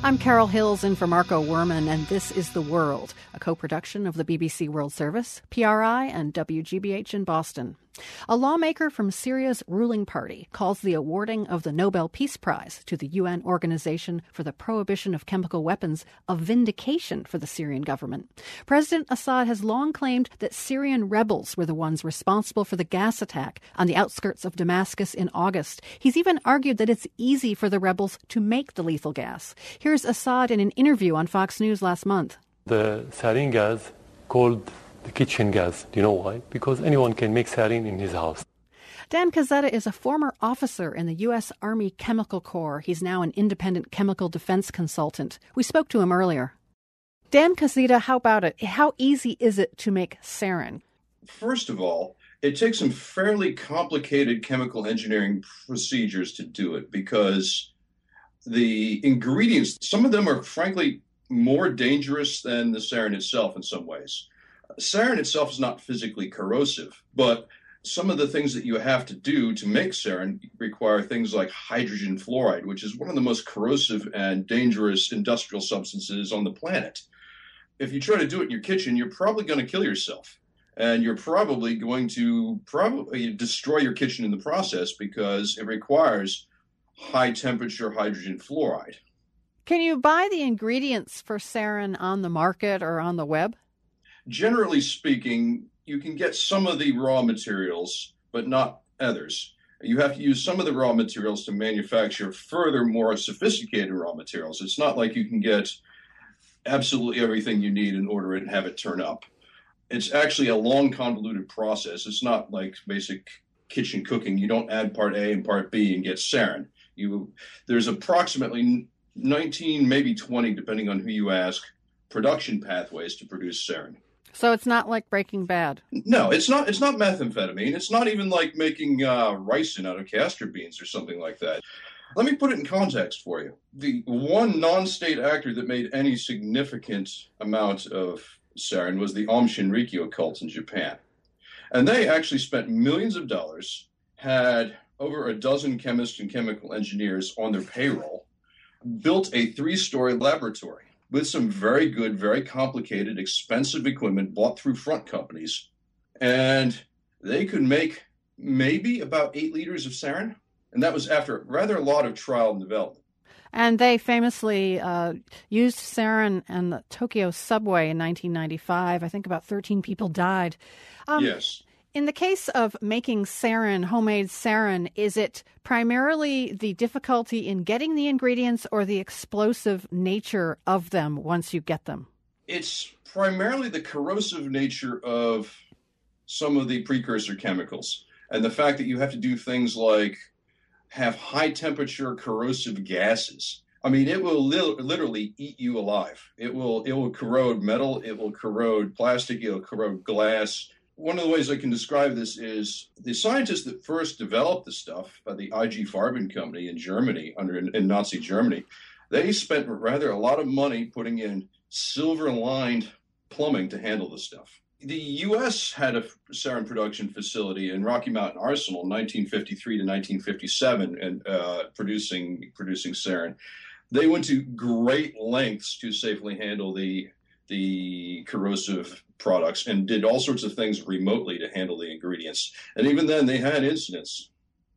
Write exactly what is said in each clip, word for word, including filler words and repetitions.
I'm Carol Hills in for Marco Werman, and this is The World, a co-production of the B B C World Service, P R I, and W G B H in Boston. A lawmaker from Syria's ruling party calls the awarding of the Nobel Peace Prize to the U N Organization for the Prohibition of Chemical Weapons a vindication for the Syrian government. President Assad has long claimed that Syrian rebels were the ones responsible for the gas attack on the outskirts of Damascus in August. He's even argued that it's easy for the rebels to make the lethal gas. Here's Assad in an interview on Fox News last month. The sarin gas called the kitchen gas. Do you know why? Because anyone can make sarin in his house. Dan Cazzetta is a former officer in the U S. Army Chemical Corps. He's now an independent chemical defense consultant. We spoke to him earlier. Dan Cazzetta, how about it? How easy is it to make sarin? First of all, it takes some fairly complicated chemical engineering procedures to do it because the ingredients, some of them are frankly more dangerous than the sarin itself in some ways. Sarin itself is not physically corrosive, but some of the things that you have to do to make sarin require things like hydrogen fluoride, which is one of the most corrosive and dangerous industrial substances on the planet. If you try to do it in your kitchen, you're probably going to kill yourself. And you're probably going to probably destroy your kitchen in the process because it requires high temperature hydrogen fluoride. Can you buy the ingredients for sarin on the market or on the web? Generally speaking, you can get some of the raw materials, but not others. You have to use some of the raw materials to manufacture further, more sophisticated raw materials. It's not like you can get absolutely everything you need in order and have it turn up. It's actually a long, convoluted process. It's not like basic kitchen cooking. You don't add part A and part B and get sarin. You, there's approximately nineteen, maybe twenty, depending on who you ask, production pathways to produce sarin. So it's not like Breaking Bad? No, it's not. It's not methamphetamine. It's not even like making uh, ricin out of castor beans or something like that. Let me put it in context for you. The one non-state actor that made any significant amount of sarin was the Aum Shinrikyo cult in Japan. And they actually spent millions of dollars, had over a dozen chemists and chemical engineers on their payroll, built a three-story laboratory with some very good, very complicated, expensive equipment bought through front companies. And they could make maybe about eight liters of sarin. And that was after rather a lot of trial and development. And they famously uh, used sarin in the Tokyo subway in nineteen ninety-five. I think about thirteen people died. Um, yes. In the case of making sarin, homemade sarin, is it primarily the difficulty in getting the ingredients or the explosive nature of them once you get them? It's primarily the corrosive nature of some of the precursor chemicals and the fact that you have to do things like have high temperature corrosive gases. I mean, it will li- literally eat you alive. It will, it will corrode metal. It will corrode plastic. It will corrode glass. One of the ways I can describe this is the scientists that first developed the stuff, uh, the I G Farben company in Germany, under in, in Nazi Germany, they spent rather a lot of money putting in silver-lined plumbing to handle the stuff. The U S had a sarin production facility in Rocky Mountain Arsenal in nineteen fifty-three to nineteen fifty-seven and uh, producing producing sarin. They went to great lengths to safely handle the the corrosive products and did all sorts of things remotely to handle the ingredients. And even then, they had incidents.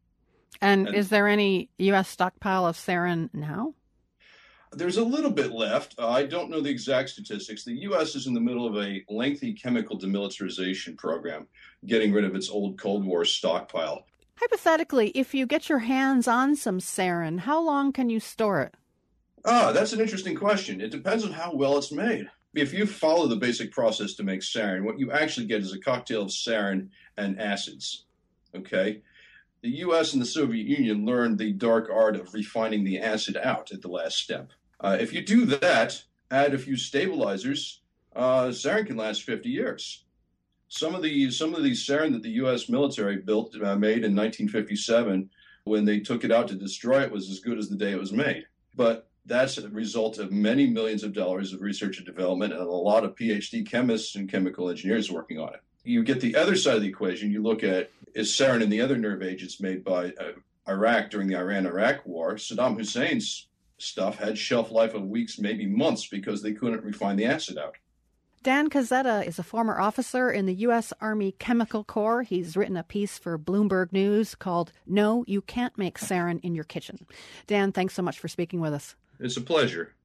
And, and is there any U S stockpile of sarin now? There's a little bit left. Uh, I don't know the exact statistics. The U S is in the middle of a lengthy chemical demilitarization program, getting rid of its old Cold War stockpile. Hypothetically, if you get your hands on some sarin, how long can you store it? Ah, that's an interesting question. It depends on how well it's made. If you follow the basic process to make sarin, what you actually get is a cocktail of sarin and acids, okay? The U S and the Soviet Union learned the dark art of refining the acid out at the last step. Uh, if you do that, add a few stabilizers, uh, sarin can last fifty years. Some of the some of the sarin that the U S military built, uh, made in nineteen fifty-seven, when they took it out to destroy it, was as good as the day it was made. But that's a result of many millions of dollars of research and development and a lot of P H D chemists and chemical engineers working on it. You get the other side of the equation. You look at is sarin and the other nerve agents made by uh, Iraq during the Iran-Iraq War. Saddam Hussein's stuff had shelf life of weeks, maybe months, because they couldn't refine the acid out. Dan Cazzetta is a former officer in the U S. Army Chemical Corps. He's written a piece for Bloomberg News called No, You Can't Make Sarin in Your Kitchen. Dan, thanks so much for speaking with us. It's a pleasure.